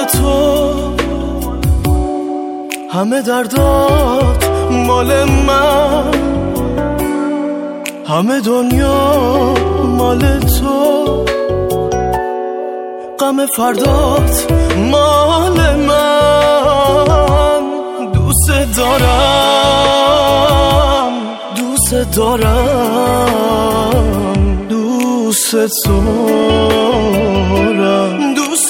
تو، همه دردات مال من، همه دنیا مال تو، غم فردات مال من. دوست دارم، دوست دارم، دوست دارم، دوست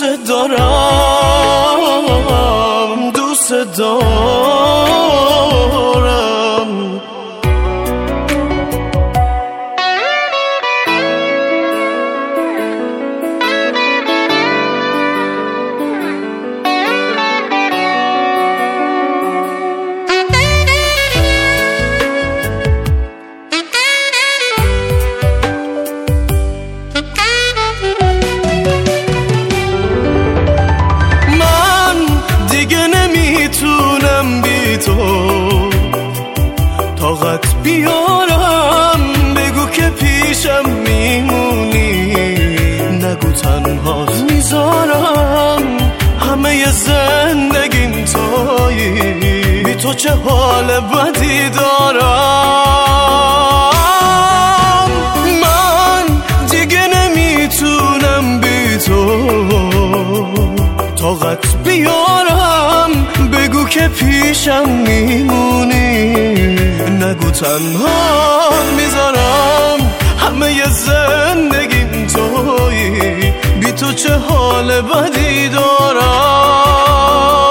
دارم، دوست دارم. طاقت بیارم بگو که پیشم میمونی، نگو تنهات میذارم همه زندگیم تویی، بی تو چه حال بدی دارم. من دیگه نمیتونم بی تو، طاقت بیارم بگو که پیشم میمونی، نگو تنها میذارم همه زندگیم تویی، بی تو چه حال بدی دارم.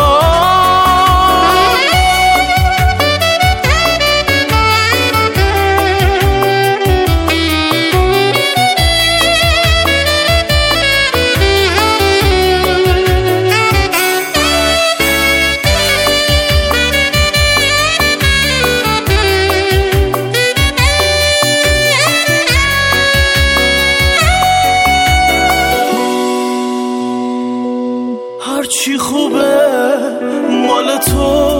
هرچی خوبه مال تو،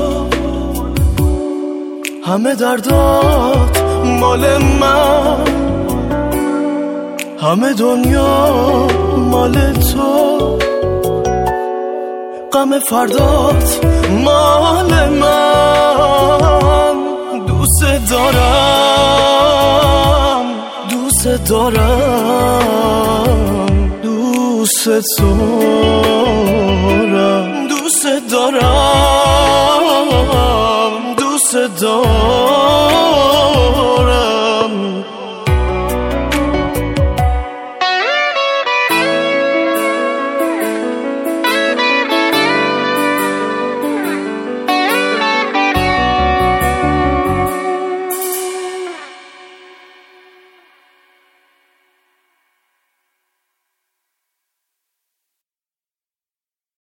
همه دردات مال من، همه دنیا مال تو، غم فردات مال من. دوست دارم، دوست دارم، دوست دارم، دوست دارم، دوست دارم.